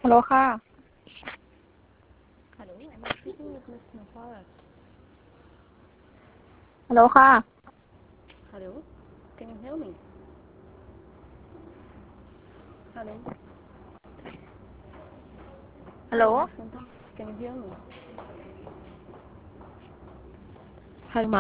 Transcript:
ฮัลโหลค่ะ Hello, am I speaking with Miss Nafarat? ฮัลโหลค่ะ Hello, can you hear me? Hello, ฮัลโหล hello, Miss Nafarat, can you hear me? Hello,